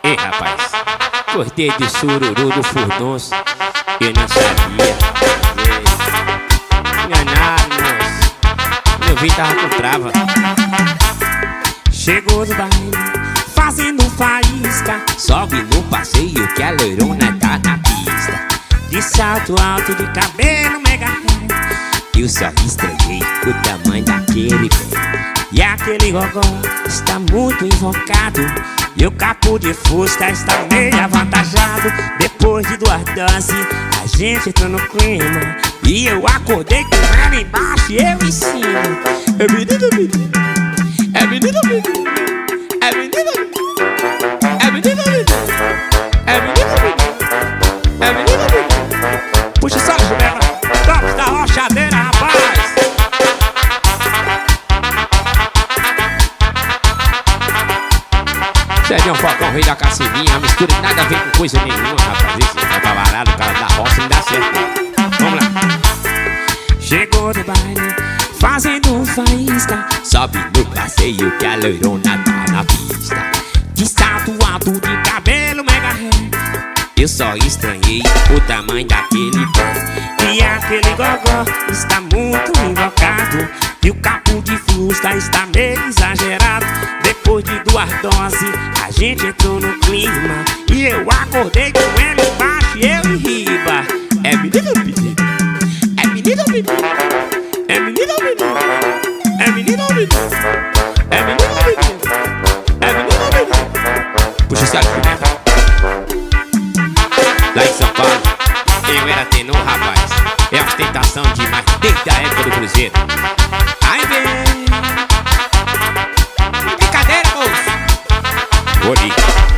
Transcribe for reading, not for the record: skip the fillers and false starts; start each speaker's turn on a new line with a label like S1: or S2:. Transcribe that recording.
S1: Ei, rapaz, cortei de sururu do furdunço. Eu não sabia. Enganaram, moço. Meu vídeo tava com trava. Chegou do baile, fazendo faísca. Sobe no passeio que a loirona tá na pista. De salto alto, de cabelo mega hair. Eu só estranhei o tamanho daquele pé. E aquele gogó está muito invocado. E o capo de fusca está meio avantajado. Depois de 2 doses, a gente entrou no clima. E eu acordei com ela embaixo e eu em cima. É menino, menino. É menino, menino. É menino, menino. É menino, menino. É menino, menino. É menino, menino. Puxa só, Juliana. Tops da rochadeira, rapaz. Sergião Falcão, rei da cacimbinha. A mistura de nada a ver com coisa nenhuma, rapaz. Isso vai pra varado, o cara da roça não dá certo. Vamos lá. Chegou do baile, fazendo faísca. Sobe no passeio que a loirona tá na pista. De salto alto, de cabelo mega hair. Eu só estranhei o tamanho daquele pé. E aquele gogó está muito invocado. E o capo de fusca está meio exagerado. Depois de 2 doses, a gente entrou no clima. E eu acordei com ela embaixo e eu em riba. É menino, menino. É menino, menino. É menino, menino. É menino, menino. É menino, menino. É menino, menino. Puxa o saco, pimenta. Lá em São Paulo, eu era tenor, rapaz. É ostentação demais, desde a época do Cruzeiro. Ai, vem. Brincadeira, moço. Olhe.